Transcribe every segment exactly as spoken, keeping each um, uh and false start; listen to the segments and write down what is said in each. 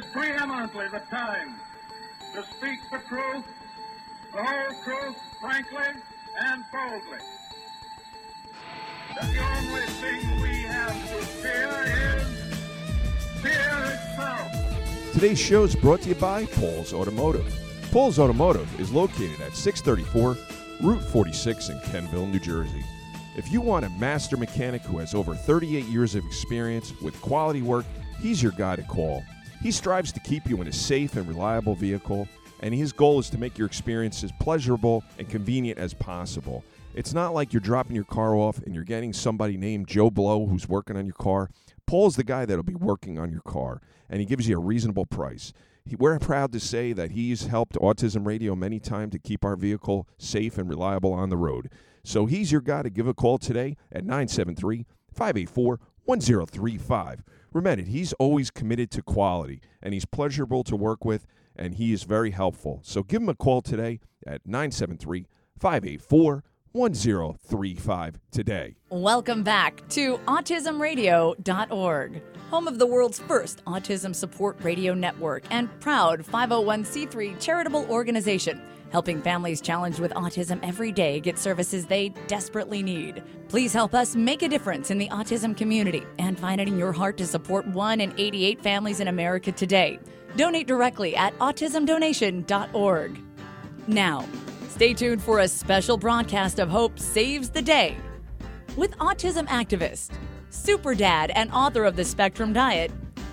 is preeminently the time to speak the truth, the whole truth, frankly and boldly. That the only thing we have to fear is fear itself. Today's show is brought to you by Paul's Automotive. Paul's Automotive is located at six thirty-four Route forty-six in Kenville, New Jersey. If you want a master mechanic who has over thirty-eight years of experience with quality work, he's your guy to call. He strives to keep you in a safe and reliable vehicle, and his goal is to make your experience as pleasurable and convenient as possible. It's not like you're dropping your car off and you're getting somebody named Joe Blow who's working on your car. Paul's the guy that'll be working on your car, and he gives you a reasonable price. He, we're proud to say that he's helped Autism Radio many times to keep our vehicle safe and reliable on the road. So he's your guy to give a call today at nine seven three, five eight four, one zero three five. Remember, he's always committed to quality, and he's pleasurable to work with, and he is very helpful. So give him a call today at nine seven three, five eight four, one zero three five today. Welcome back to autism radio dot org, home of the world's first autism support radio network and proud five oh one c three charitable organization, helping families challenged with autism every day get services they desperately need. Please help us make a difference in the autism community and find it in your heart to support one in eighty-eight families in America today. Donate directly at autism donation dot org. Now, stay tuned for a special broadcast of Hope Saves the Day with autism activist, super dad and author of the Spectrum Diet,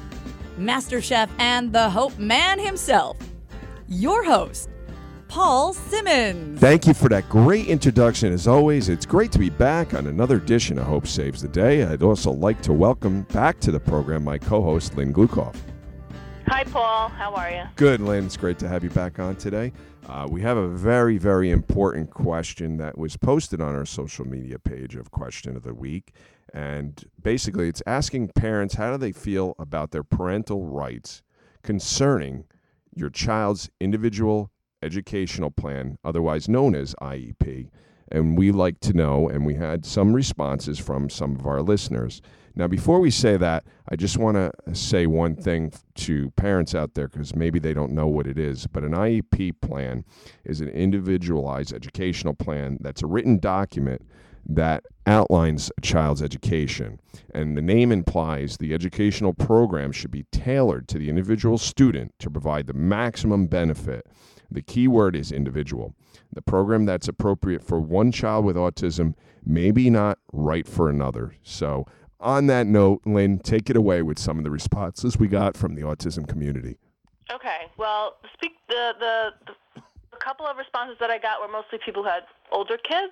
Master Chef and the Hope Man himself, your host, Paul Simmons. Thank you for that great introduction. As always, it's great to be back on another edition of Hope Saves the Day. I'd also like to welcome back to the program my co-host, Lynn Glukoff. Hi, Paul. How are you? Good, Lynn. It's great to have you back on today. Uh, we have a very, very important question that was posted on our social media page of Question of the Week. And basically, it's asking parents how do they feel about their parental rights concerning your child's individual educational plan, otherwise known as I E P. And we like to know, and we had some responses from some of our listeners. Now, before we say that, I just want to say one thing to parents out there, because maybe they don't know what it is, but an I E P plan is an individualized educational plan that's a written document that outlines a child's education. And the name implies the educational program should be tailored to the individual student to provide the maximum benefit. The key word is individual. The program that's appropriate for one child with autism may be not right for another. So on that note, Lynn, take it away with some of the responses we got from the autism community. Okay. Well, speak the, the, the a couple of responses that I got were mostly people who had older kids.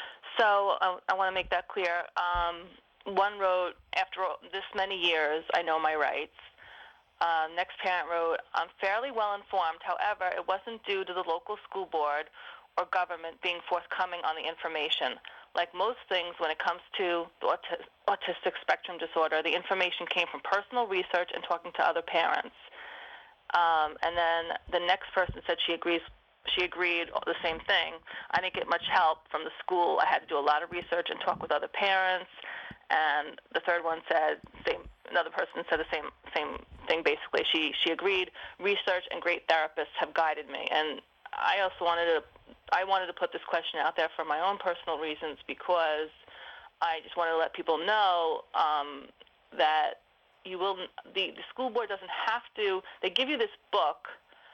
So uh, I want to make that clear. Um, one wrote, after this many years, I know my rights. Uh, next parent wrote, I'm fairly well informed. However, it wasn't due to the local school board or government being forthcoming on the information. Like most things when it comes to the auti- autistic spectrum disorder, the information came from personal research and talking to other parents. Um, and then the next person said she agrees. She agreed the same thing. I didn't get much help from the school. I had to do a lot of research and talk with other parents. And the third one said, same, another person said the same same thing basically. She she agreed, research and great therapists have guided me. And I also wanted to, I wanted to put this question out there for my own personal reasons, because I just wanted to let people know um, that you will, the, the school board doesn't have to, they give you this book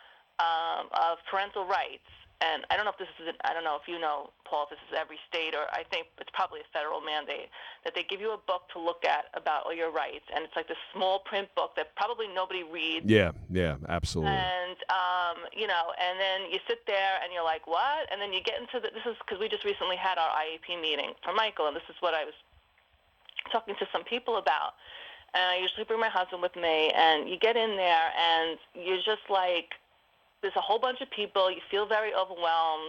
um, of parental rights. And I don't know if this is, I don't know if you know, Paul, if this is every state, or I think it's probably a federal mandate, that they give you a book to look at about all your rights. And it's like this small print book that probably nobody reads. Yeah, yeah, absolutely. And, um, you know, and then you sit there and you're like, what? And then you get into the, this is because we just recently had our I E P meeting for Michael, and this is what I was talking to some people about. And I usually bring my husband with me, and you get in there and you're just like, there's a whole bunch of people, you feel very overwhelmed,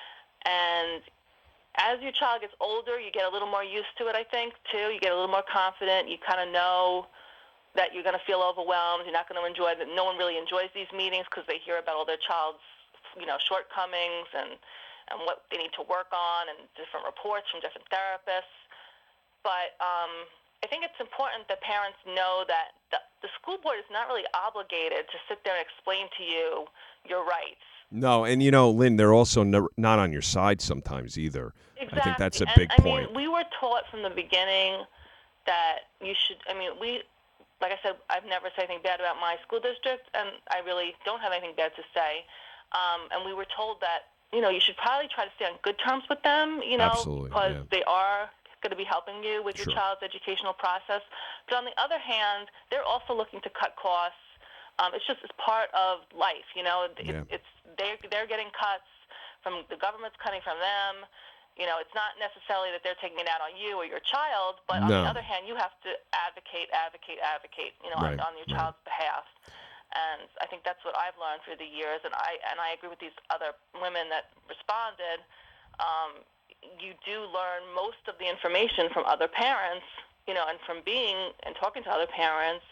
and as your child gets older, you get a little more used to it, I think, too. You get a little more confident. You kind of know that you're going to feel overwhelmed. You're not going to enjoy that. No one really enjoys these meetings because they hear about all their child's, you know, shortcomings and, and what they need to work on and different reports from different therapists. But um, I think it's important that parents know that the, the school board is not really obligated to sit there and explain to you your rights. No, and you know, Lynn, they're also no, not on your side sometimes either. Exactly. I think that's a and, big I point. mean, we were taught from the beginning that you should, I mean, we, like I said, I've never said anything bad about my school district, and I really don't have anything bad to say. Um, and we were told that, you know, you should probably try to stay on good terms with them, you know, Absolutely, because yeah. they are going to be helping you with Sure. your child's educational process. But on the other hand, they're also looking to cut costs. Um, it's just it's part of life, you know. It, Yeah. It's they're they're getting cuts from the government's cutting from them. You know, it's not necessarily that they're taking it out on you or your child, but on No. the other hand, you have to advocate, advocate, advocate. You know, Right, on, on your right. child's behalf. And I think that's what I've learned through the years, and I and I agree with these other women that responded. Um, you do learn most of the information from other parents, you know, and from being and talking to other parents,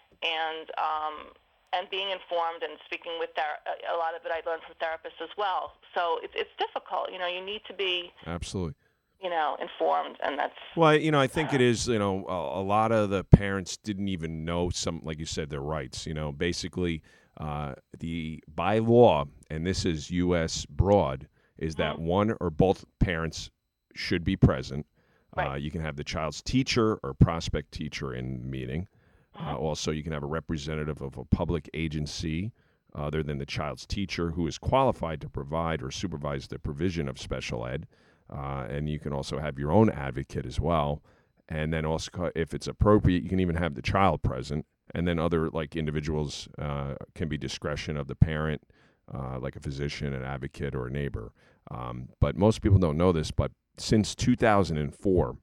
and um, and being informed and speaking with ther- a lot of it I learned from therapists as well. So it's it's difficult, you know. You need to be, Absolutely. you know, informed, and that's Well, you know, I think it is, you know, a, a lot of the parents didn't even know some, like you said, their rights. You know, basically, uh, the by law, and this is U S broad, is that one or both parents should be present. Uh, Right. you can have the child's teacher or prospect teacher in the meeting. Uh, also, you can have a representative of a public agency other than the child's teacher who is qualified to provide or supervise the provision of special ed. Uh, and you can also have your own advocate as well. And then also, co- if it's appropriate, you can even have the child present. And then other like individuals uh, can be discretion of the parent, uh, like a physician, an advocate, or a neighbor. Um, but most people don't know this, but since two thousand four,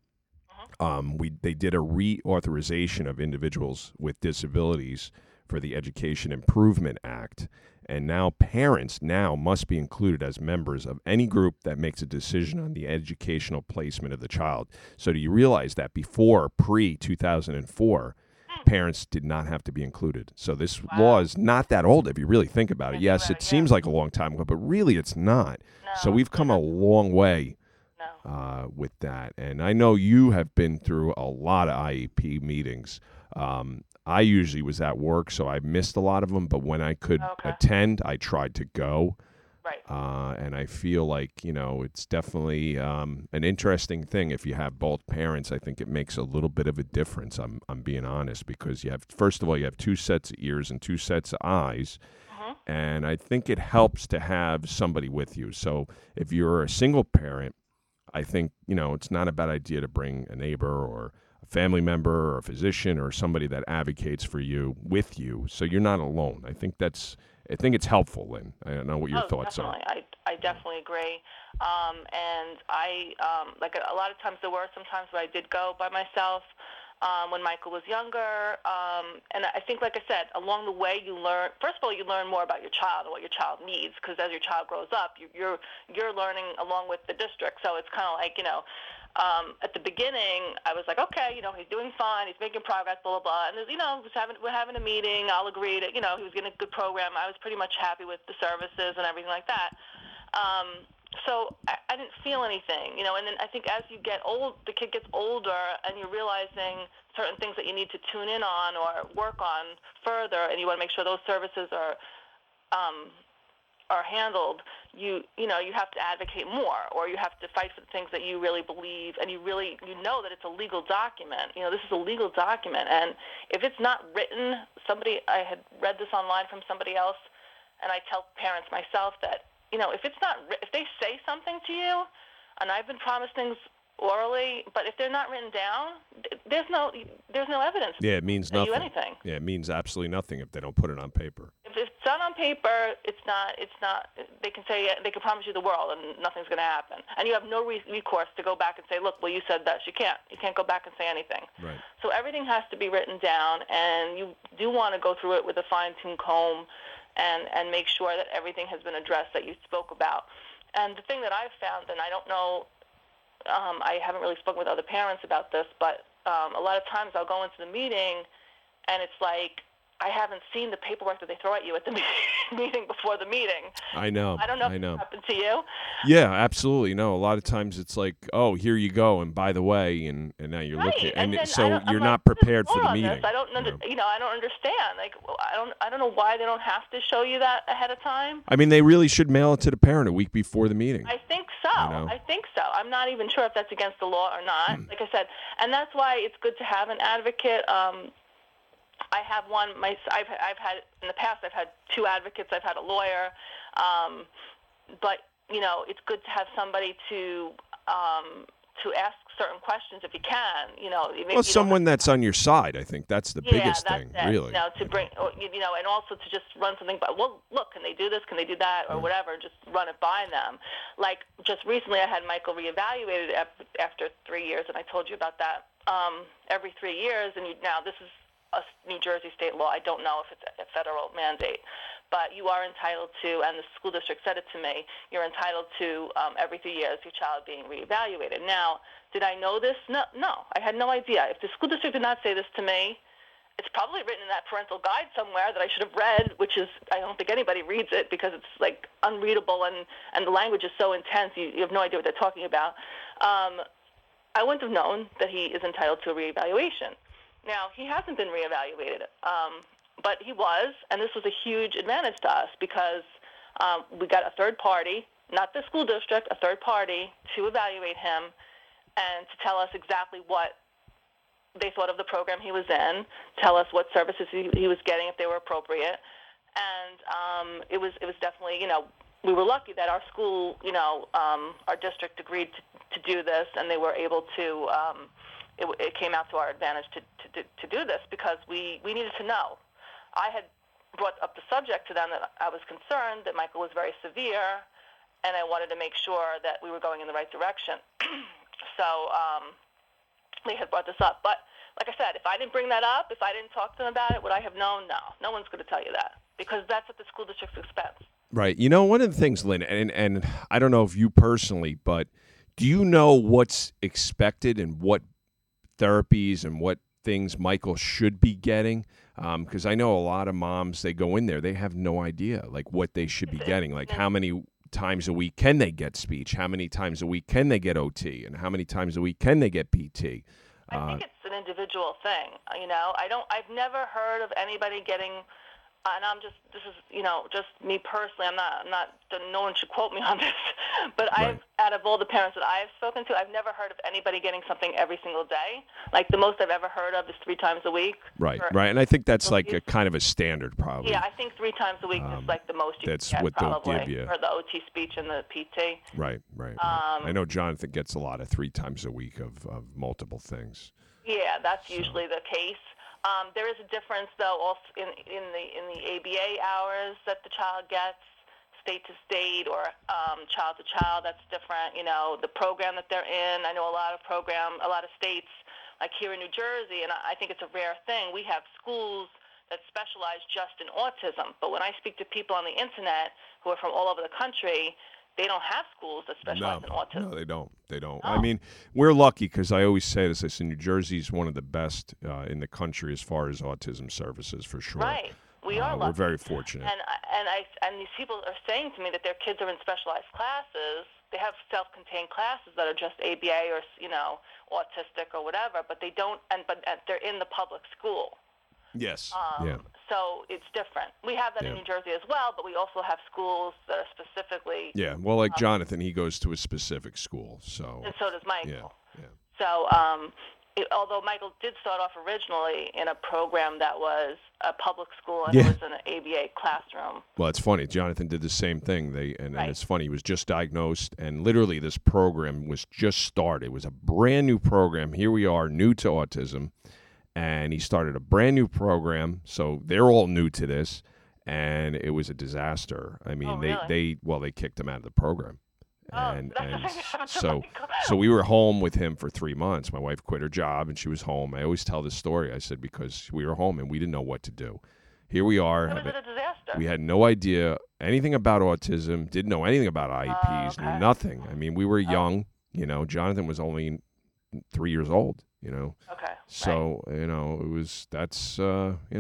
um, we they did a reauthorization of individuals with disabilities for the Education Improvement Act. And now parents now must be included as members of any group that makes a decision on the educational placement of the child. So do you realize that before, pre two thousand four, parents did not have to be included? So this law is not that old if you really think about it. Think Yes, about it it, yeah. seems like a long time ago, but really it's not. So No, we've come a long way no. uh, with that. And I know you have been through a lot of I E P meetings. Um, I usually was at work, so I missed a lot of them. But when I could Okay. attend, I tried to go. Right. Uh, and I feel like, you know, it's definitely um, an interesting thing. If you have both parents, I think it makes a little bit of a difference. I'm, I'm being honest, because you have, first of all, you have two sets of ears and two sets of eyes. Mhm. And I think it helps to have somebody with you. So if you're a single parent, I think, you know, it's not a bad idea to bring a neighbor or a family member or a physician or somebody that advocates for you with you, so you're not alone. I think that's, I think it's helpful, Lynn. I don't know what your oh, thoughts definitely. are. I, I definitely agree. Um, and I, um, like a, a lot of times there were some times where I did go by myself um, when Michael was younger. Um, and I think, like I said, along the way you learn, first of all, you learn more about your child and what your child needs, because as your child grows up, you, you're, you're learning along with the district. So it's kind of like, you know, Um, at the beginning, I was like, okay, you know, he's doing fine, he's making progress, blah, blah, blah. And, there's, you know, was having, we're having a meeting, I'll agree that, you know, he was getting a good program. I was pretty much happy with the services and everything like that. Um, so I, I didn't feel anything, you know, and then I think as you get old, the kid gets older and you're realizing certain things that you need to tune in on or work on further, and you want to make sure those services are um, are handled, you you know, you have to advocate more, or you have to fight for the things that you really believe, and you really, you know that it's a legal document. You know, this is a legal document, and if it's not written, somebody, I had read this online from somebody else, and I tell parents myself that, you know, if it's not, if they say something to you, and I've been promised things orally, but if they're not written down, there's no, there's no evidence. Yeah, it means to you nothing. anything. Yeah, it means absolutely nothing if they don't put it on paper. If it's done on paper, it's not, it's not, they can say, they can promise you the world and nothing's going to happen. And you have no re- recourse to go back and say, look, well, you said that. You can't. You can't go back and say anything. Right. So everything has to be written down, and you do want to go through it with a fine-tuned comb and, and make sure that everything has been addressed that you spoke about. And the thing that I've found, and I don't know, um, I haven't really spoken with other parents about this, but um, a lot of times I'll go into the meeting, and it's like, I haven't seen the paperwork that they throw at you at the meeting before the meeting. I know. I don't know I if know. it happened to you. Yeah, absolutely. No, a lot of times it's like, oh, here you go, and by the way, and, and now you're Right. looking, and, and then so I don't, you're I'm not like, prepared for the on meeting. This. I don't, under, you know? you know, I don't understand. Like, I don't, I don't know why they don't have to show you that ahead of time. I mean, they really should mail it to the parent a week before the meeting. I think so. You know? I think so. I'm not even sure if that's against the law or not. Hmm. Like I said, and that's why it's good to have an advocate. Um, I have one. My, I've, I've had in the past. I've had two advocates. I've had a lawyer, um, but you know, it's good to have somebody to um, to ask certain questions if you can. You know, maybe Well, you don't someone that's on your side, I think that's the Yeah, biggest that's thing, it. really. You know, to bring, or, you know, and also to just run something by. Well, look, can they do this? Can they do that? Or whatever. Just run it by them. Like just recently, I had Michael reevaluated af- after three years, and I told you about that. Um, every three years, and you, now this is a New Jersey state law. I don't know if it's a federal mandate, but you are entitled to, and the school district said it to me, you're entitled to um, every three years your child being reevaluated. Now, did I know this? No, no, I had no idea. If the school district did not say this to me, it's probably written in that parental guide somewhere that I should have read, which is, I don't think anybody reads it because it's like unreadable and, and the language is so intense, you, you have no idea what they're talking about. Um, I wouldn't have known that he is entitled to a reevaluation. Now, he hasn't been reevaluated, um, but he was, and this was a huge advantage to us because um, we got a third party, not the school district, a third party to evaluate him and to tell us exactly what they thought of the program he was in, tell us what services he, he was getting if they were appropriate. And um, it was it was definitely, you know, we were lucky that our school, you know, um, our district agreed to, to do this, and they were able to, um, it, it came out to our advantage to, to, to do this because we, we needed to know. I had brought up the subject to them that I was concerned that Michael was very severe, and I wanted to make sure that we were going in the right direction. So um, they had brought this up. But like I said, if I didn't bring that up, if I didn't talk to them about it, would I have known? No. No one's going to tell you that because that's at the school district's expense. Right. You know, one of the things, Lynn, and, and I don't know if you personally, but do you know what's expected and what therapies and what things Michael should be getting? Because um, I know a lot of moms, they go in there, they have no idea, like, what they should be getting. Like, how many times a week can they get speech? How many times a week can they get O T? And how many times a week can they get P T? I Uh, think it's an individual thing. You know, I don't. I've never heard of anybody getting. And I'm just. This is, you know, just me personally. I'm not. I'm not. No one should quote me on this. But Right. I've, out of all the parents that I've spoken to, I've never heard of anybody getting something every single day. Like the most I've ever heard of is three times a week. right, for- right. And I think that's like a kind of a standard, probably. Yeah, I think three times a week Um, is like the most you that's can get what they'll probably give you. for the O T speech and the P T. Right, right. right. Um, I know Jonathan gets a lot of three times a week of, of multiple things. Yeah, that's usually the case. Um, there is a difference, though, also in, in the in the A B A hours that the child gets, state to state or um, child to child. That's different. You know, the program that they're in. I know a lot of program, a lot of states, like here in New Jersey, and I think it's a rare thing. We have schools that specialize just in autism. But when I speak to people on the internet who are from all over the country, they don't have schools that specialize No, in autism. no, they don't. They don't. No. I mean, we're lucky because I always say this. I say New Jersey is one of the best uh, in the country as far as autism services, for sure. Right. We Uh, are lucky. We're very fortunate. And I- and I and these people are saying to me that their kids are in specialized classes. They have self-contained classes that are just A B A or, you know, autistic or whatever, but they don't. And but uh, they're in the public school. Yes. Um, yeah. So it's different. We have that Yeah. in New Jersey as well, but we also have schools that are specifically. Yeah. Well, like Jonathan, he goes to a specific school, so. And so does Michael. Yeah. Yeah. So, um, it, although Michael did start off originally in a program that was a public school and Yeah. it was in an A B A classroom. Well, it's funny. Jonathan did the same thing. They and, Right. and it's funny. He was just diagnosed, and literally this program was just started. It was a brand new program. Here we are, new to autism, and he started a brand new program. So they're all new to this, and it was a disaster. I mean, Oh, they really? they well, they kicked him out of the program. Oh, And, that's and what happened to so Michael. so we were home with him for three months. My wife quit her job and she was home. I always tell this story. I said because we were home and we didn't know what to do. Here we are. It was have a disaster. we had no idea anything about autism. Didn't know anything about I E Ps. Oh, okay. Knew nothing. I mean, we were young. You know, Jonathan was only three years old. You know, Okay. so you know it was that's uh, you know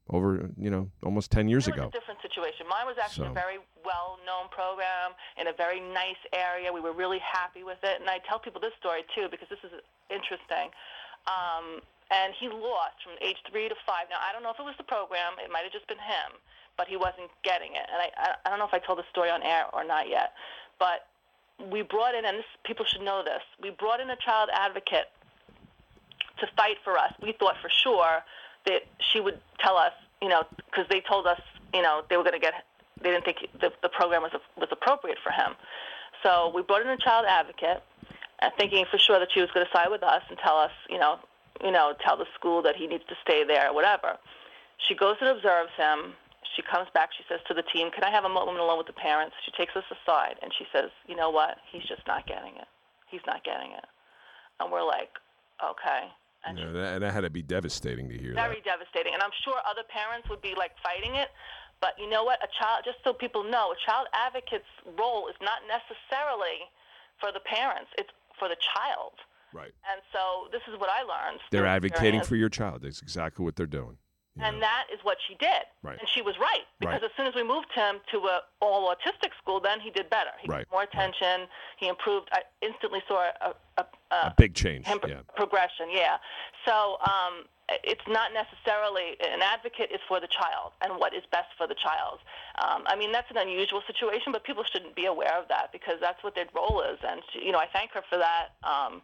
over, you know, almost ten years It ago. was a different situation. Mine was actually So. a very well-known program in a very nice area. We were really happy with it. And I tell people this story, too, because this is interesting. Um, and he lost from age three to five. Now, I don't know if it was the program. It might have just been him, but he wasn't getting it. And I, I, I don't know if I told the story on air or not yet. But we brought in, and this, people should know this, we brought in a child advocate to fight for us. We thought for sure that she would tell us, you know, because they told us, you know, they were going to get, they didn't think the, the program was was appropriate for him. So we brought in a child advocate, uh, thinking for sure that she was going to side with us and tell us, you know, you know, tell the school that he needs to stay there or whatever. She goes and observes him. She comes back. She says to the team, "Can I have a moment alone with the parents?" She takes us aside and she says, "You know what? He's just not getting it. He's not getting it." And we're like, okay. And Yeah, that, that had to be devastating to hear. Very that. devastating. And I'm sure other parents would be like fighting it. But you know what? A child, just so people know, a child advocate's role is not necessarily for the parents. It's for the child. Right. And so this is what I learned. They're advocating for your child. That's exactly what they're doing. And know. that is what she did. Right. And she was right. Because Right. as soon as we moved him to a all autistic school, then he did better. He Right. got more attention. Right. He improved. I instantly saw a, a, a, a big change. him Yeah. progression. Yeah. So um, it's not necessarily, an advocate is for the child and what is best for the child. Um, I mean, that's an unusual situation, but people shouldn't be aware of that because that's what their role is. And, she, you know, I thank her for that. Um,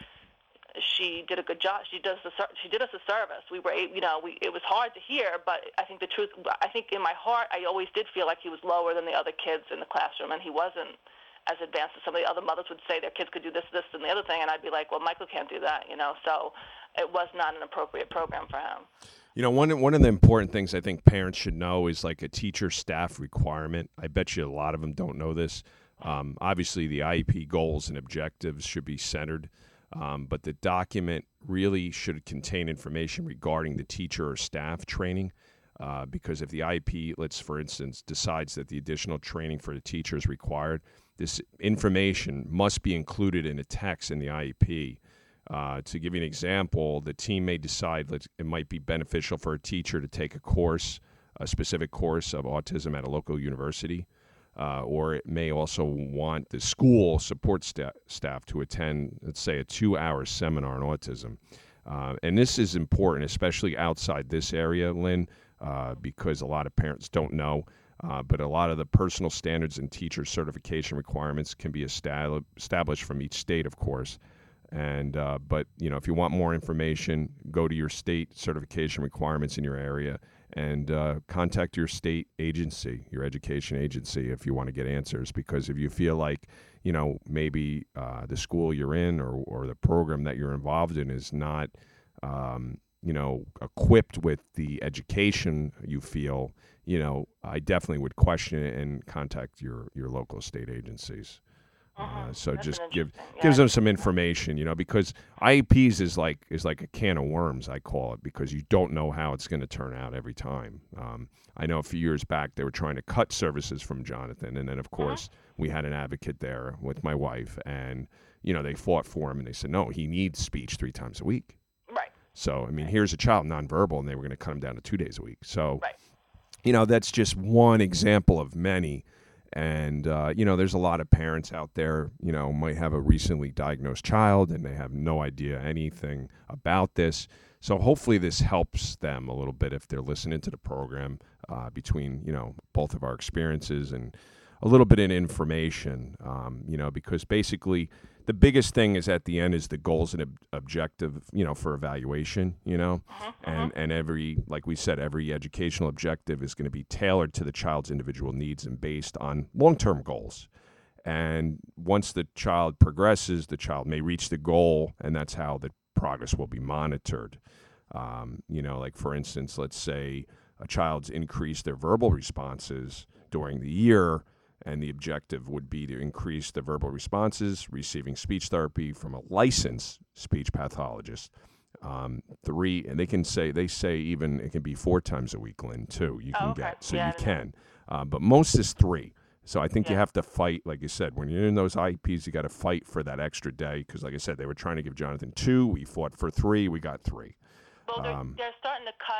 she did a good job. She does the she did us a service. We were, you know, we it was hard to hear, but I think the truth. I think in my heart, I always did feel like he was lower than the other kids in the classroom, and he wasn't as advanced as some of the other mothers would say. Their kids could do this, this, and the other thing, and I'd be like, well, Michael can't do that, you know. So it was not an appropriate program for him. You know, one one of the important things I think parents should know is like a teacher staff requirement. I bet you a lot of them don't know this. Um, obviously, the I E P goals and objectives should be centered. Um, but the document really should contain information regarding the teacher or staff training, uh, because if the I E P, let's for instance, decides that the additional training for the teacher is required, this information must be included in a text in the I E P. Uh, to give you an example, the team may decide that it might be beneficial for a teacher to take a course, a specific course of autism at a local university. Uh, or it may also want the school support sta- staff to attend, let's say, a two-hour seminar on autism. Uh, and this is important, especially outside this area, Lynn, uh, because a lot of parents don't know. Uh, but a lot of the personal standards and teacher certification requirements can be estab- established from each state, of course. And uh, but you know, if you want more information, go to your state certification requirements in your area. And uh, contact your state agency, your education agency, if you want to get answers. Because if you feel like, you know, maybe uh, the school you're in or, or the program that you're involved in is not, um, you know, equipped with the education you feel, you know, I definitely would question it and contact your, your local state agencies. Uh, so That's just an give interesting- gives yeah. them some information, you know, because I E Ps is like is like a can of worms, I call it, because you don't know how it's going to turn out every time. Um, I know a few years back they were trying to cut services from Jonathan, and then of course we had an advocate there with my wife, and you know they fought for him, and they said no, he needs speech three times a week. Right. So I mean, here's a child nonverbal, and they were going to cut him down to two days a week. So, Right. you know, that's just one example of many. And, uh, you know, there's a lot of parents out there, you know, might have a recently diagnosed child and they have no idea anything about this. So hopefully this helps them a little bit if they're listening to the program, uh, between, you know, both of our experiences and a little bit of information, um, you know, because basically the biggest thing is at the end is the goals and ob- objective, you know, for evaluation, you know, Uh-huh, and, and every, like we said, every educational objective is going to be tailored to the child's individual needs and based on long-term goals. And once the child progresses, the child may reach the goal, and that's how the progress will be monitored. Um, you know, like for instance, let's say a child's increased their verbal responses during the year, and the objective would be to increase the verbal responses, receiving speech therapy from a licensed speech pathologist. Um, three, and they can say, they say even it can be four times a week, Lynn, too, you can Oh, okay. get. So Yeah, I you didn't know. can. Uh, but most is three. So I think you Yeah. have to fight, like you said, when you're in those I E Ps, you got to fight for that extra day. Because like I said, they were trying to give Jonathan two. We fought for three. We got three. Well, they're, Um, they're starting to cut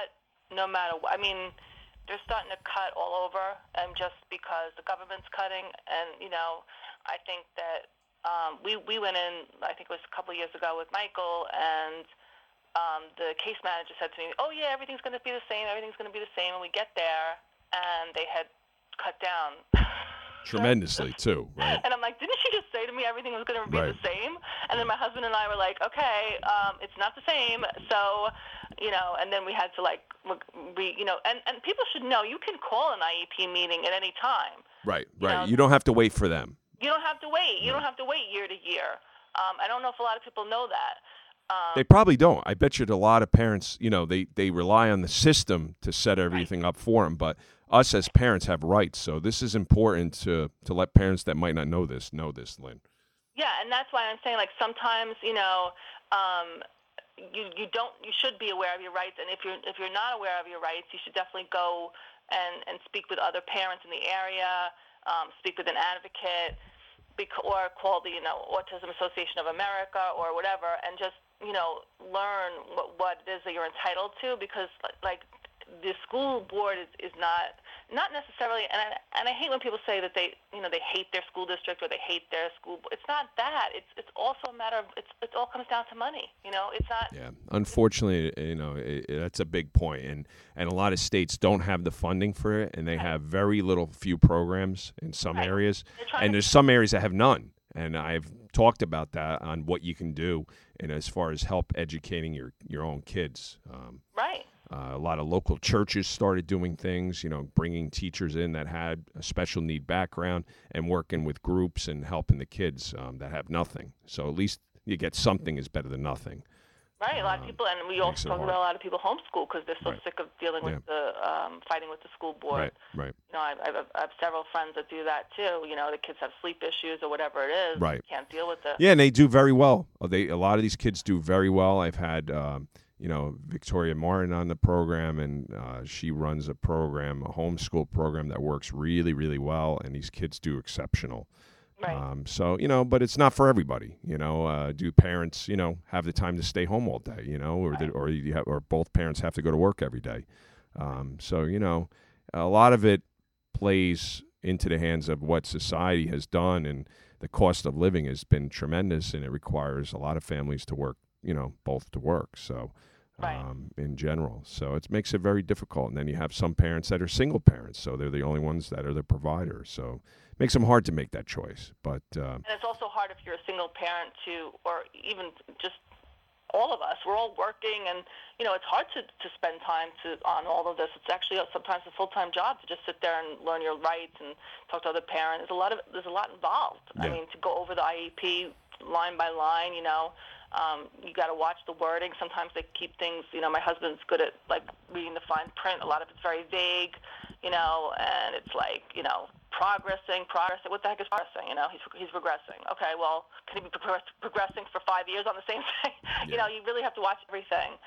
no matter what. I mean, they're starting to cut all over, and just because the government's cutting, and you know, I think that um, we we went in. I think it was a couple of years ago with Michael, and um, the case manager said to me, "Oh yeah, everything's going to be the same. Everything's going to be the same." And we get there, and they had cut down tremendously too, right? And I'm like, didn't she just say to me everything was going to be Right. the same? And then my husband and I were like, okay, um, it's not the same. So, you know, and then we had to like, we, you know, and, and people should know you can call an I E P meeting at any time. Right, You right. know, You don't have to wait for them. You don't have to wait. You don't have to wait year to year. Um, I don't know if a lot of people know that. Um, They probably don't. I bet you that a lot of parents, you know, they, they rely on the system to set everything up for them. But us as parents have rights. So this is important to, to let parents that might not know this know this, Lynn. Yeah, and that's why I'm saying, like, sometimes, you know, um, you you don't you should be aware of your rights, and if you're if you're not aware of your rights, you should definitely go and, and speak with other parents in the area, um, speak with an advocate, bec- or call the you know Autism Association of America or whatever, and just you know learn what what it is that you're entitled to, because like the school board is, is not not necessarily, and I, and I hate when people say that they you know they hate their school district or they hate their school. It's not that. It's it's also a matter of it's it all comes down to money. You know, it's not. Yeah, unfortunately, you know it, it, that's a big point, and and a lot of states don't have the funding for it, and they have very little few programs in some Right. areas, They're trying and to- there's some areas that have none. And I've talked about that on what you can do, and as far as help educating your your own kids. Um, Right. Uh, a lot of local churches started doing things, you know, bringing teachers in that had a special need background and working with groups and helping the kids um, that have nothing. So at least you get something is better than nothing. Right. A lot of people, and we makes also it talk hard. about a lot of people homeschool because they're so Right. sick of dealing with the um, fighting with the school board. Right, right. You know, I, I, have, I have several friends that do that too. You know, the kids have sleep issues or whatever it is. Right. Can't deal with it. Yeah, and they do very well. Uh, They a lot of these kids do very well. I've had um, you know Victoria Martin on the program, and uh, she runs a program, a homeschool program that works really, really well, and these kids do exceptional. Right. Um, so you know, but it's not for everybody. You know, uh, do parents you know have the time to stay home all day? You know, or Right. the, or you have, or both parents have to go to work every day. Um, so you know, a lot of it plays into the hands of what society has done, and the cost of living has been tremendous, and it requires a lot of families to work, you know, both to work. So, Right. um, in general, so it makes it very difficult. And then you have some parents that are single parents, so they're the only ones that are the providers. So it makes them hard to make that choice. But uh, And it's also hard if you're a single parent to, or even just all of us, we're all working, and you know it's hard to, to spend time to on all of this. It's actually a, sometimes a full-time job to just sit there and learn your rights and talk to other parents. There's a lot of there's a lot involved. I Yeah. mean, to go over the I E P line by line, you know, um, you got to watch the wording. Sometimes they keep things. You know, my husband's good at like reading the fine print. A lot of it's very vague, you know, and it's like you know. Progressing, progressing. What the heck is progressing? You know, he's he's regressing. Okay, well, can he be progress, progressing for five years on the same thing? Yeah. You know, you really have to watch everything.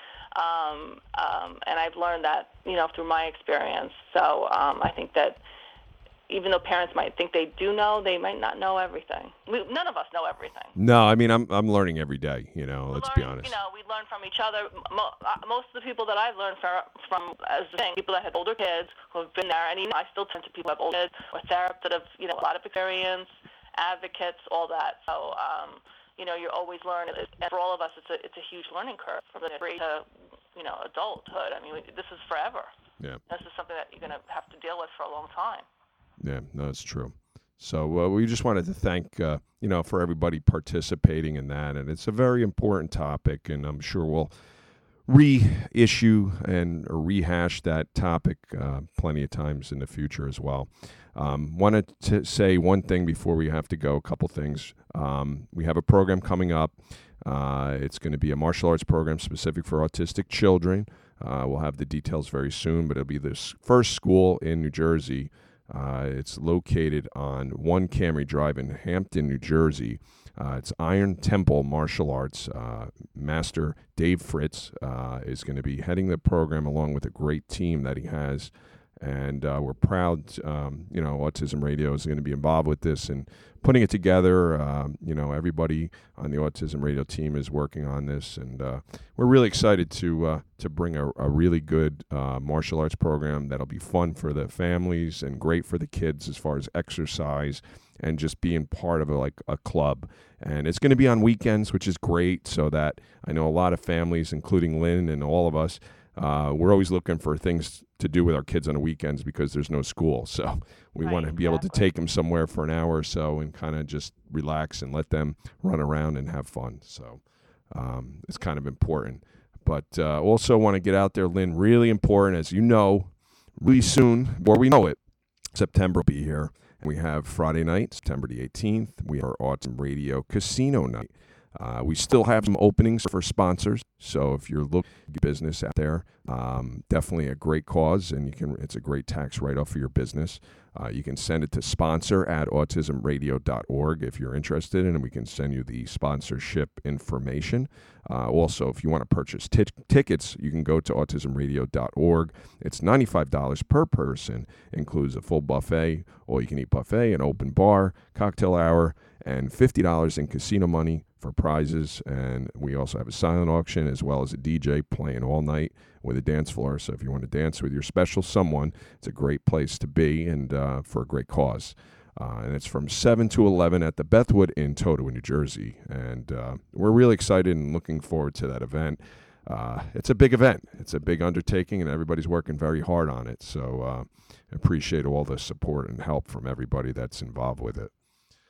Um, um, and I've learned that, you know, through my experience. So um, I think that even though parents might think they do know, they might not know everything. We, none of us know everything. no, I mean, I'm I'm learning every day. You know, We let's learn, be honest. You know, we learn from each other. Mo- uh, most of the people that I've learned from, from as the thing, people that had older kids who have been there, and even I still tend to people who have older kids or therapists that have, you know, a lot of experience, advocates, all that. So, um, you know, you're always learning. And for all of us, it's a it's a huge learning curve from the pre to, you know, adulthood. I mean, we, this is forever. Yeah. This is something that you're going to have to deal with for a long time. Yeah, no, it's true. So uh, we just wanted to thank, uh, you know, for everybody participating in that. And it's a very important topic, and I'm sure we'll reissue and rehash that topic uh, plenty of times in the future as well. Um, wanted to say one thing before we have to go, a couple things. Um, we have a program coming up. Uh, it's going to be a martial arts program specific for autistic children. Uh, we'll have the details very soon, but it'll be this first school in New Jersey. Uh, it's located on One Camry Drive in Hampton, New Jersey. Uh, it's Iron Temple Martial Arts. Uh, Master Dave Fritz uh, is going to be heading the program along with a great team that he has. And uh, we're proud, um, you know, Autism Radio is going to be involved with this and putting it together. Um, you know, everybody on the Autism Radio team is working on this, and uh, we're really excited to uh, to bring a, a really good uh, martial arts program that'll be fun for the families and great for the kids as far as exercise and just being part of a, like a club. And it's going to be on weekends, which is great, so that I know a lot of families, including Lynn and all of us, Uh, we're always looking for things to do with our kids on the weekends because there's no school. So we Right, want to be able to exactly. take them somewhere for an hour or so and kind of just relax and let them run around and have fun. So um, it's kind of important. But uh, also want to get out there, Lynn, really important, as you know, really soon, before we know it, September will be here. And we have Friday night, September the eighteenth. We have our Autism Radio Casino Night. Uh, we still have some openings for sponsors, so if you're looking at business out there, um, definitely a great cause, and you can. It's a great tax write-off for your business. Uh, you can send it to sponsor at autism radio dot org if you're interested, and we can send you the sponsorship information. Uh, also, if you want to purchase t- tickets, you can go to autism radio dot org. It's ninety-five dollars per person, includes a full buffet, all-you-can-eat buffet, an open bar, cocktail hour, and fifty dollars in casino money for prizes. And we also have a silent auction as well as a D J playing all night with a dance floor. So if you want to dance with your special someone, it's a great place to be and uh, for a great cause. Uh, and it's from seven to eleven at the Bethwood in Totowa, New Jersey. And uh, we're really excited and looking forward to that event. Uh, it's a big event. It's a big undertaking, and everybody's working very hard on it. So uh, I appreciate all the support and help from everybody that's involved with it.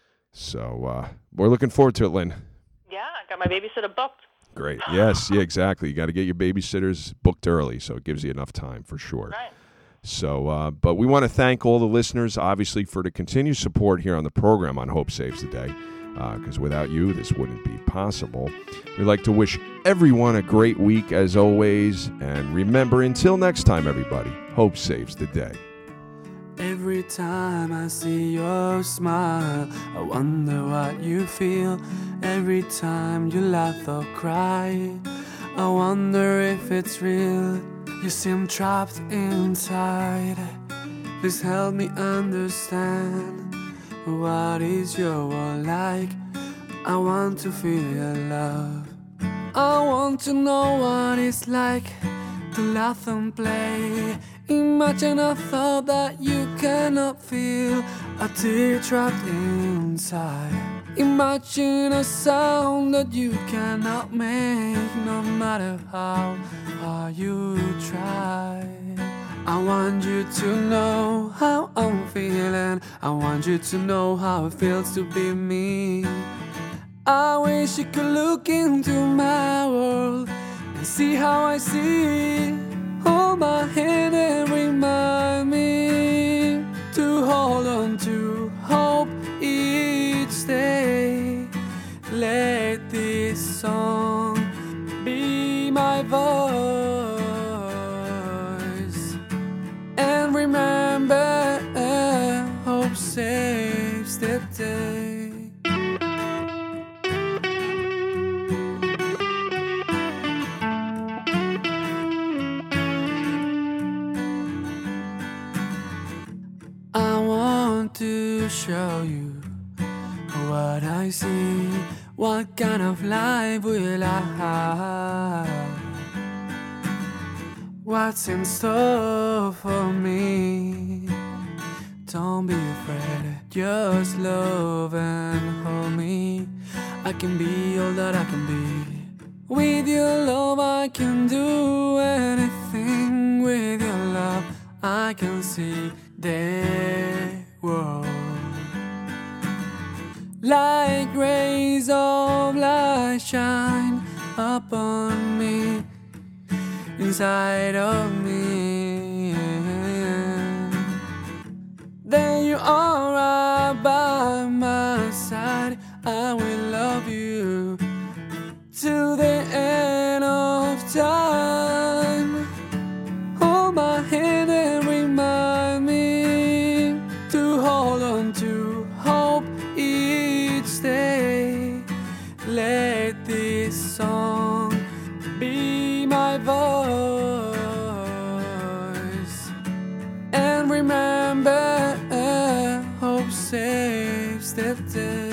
So uh, we're looking forward to it, Lynn. Yeah, I got my babysitter booked. Great. Yes, yeah, exactly. You got to get your babysitters booked early, so it gives you enough time for sure. Right. So, uh, but we want to thank all the listeners, obviously, for the continued support here on the program on Hope Saves the Day, because uh, without you, this wouldn't be possible. We'd like to wish everyone a great week, as always, and remember, until next time, everybody, Hope Saves the Day. Every time I see your smile, I wonder what you feel. Every time you laugh or cry, I wonder if it's real. You seem trapped inside. Please help me understand. What is your world like? I want to feel your love. I want to know what it's like to laugh and play. Imagine a thought that you cannot feel, a tear trapped inside. Imagine a sound that you cannot make, no matter how hard you try. I want you to know how I'm feeling. I want you to know how it feels to be me. I wish you could look into my world and see how I see. Hold my hand and remind me to hold on to hope each day. Let this song be my voice. And remember, hope saves the day. To show you what I see, what kind of life will I have, what's in store for me. Don't be afraid, just love and hold me. I can be all that I can be. With your love I can do anything. With your love I can see the world like rays of light shine upon me, inside of me. Then you are right by my side. I will love you till the end of time. Hold my hand and remind me to hold on to hope each day. Let this song be my voice. And lifted.